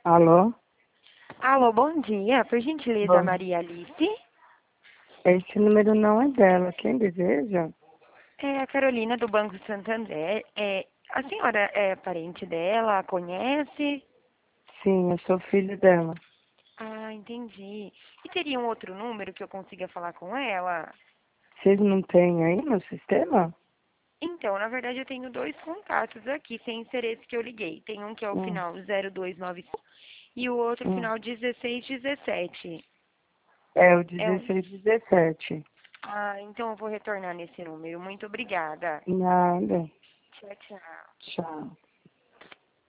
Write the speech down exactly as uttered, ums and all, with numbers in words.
Alô? Alô, bom dia. Por gentileza, Bom, Maria Alice? esse número não é dela. Quem deseja? É a Carolina do Banco Santander. É, a senhora é parente dela? Conhece? Sim, eu sou filho dela. Ah, entendi. E teria um outro número que eu consiga falar com ela? Vocês não têm aí no sistema? Então, na verdade, eu tenho dois contatos aqui, sem ser esse que eu liguei. Tem um que é o Hum, final zero dois nove cinco e o outro hum. final dezesseis dezessete. É o É um... dezesseis dezessete. Ah, então eu vou retornar nesse número. Muito obrigada. Nada. Tchau, tchau. Tchau.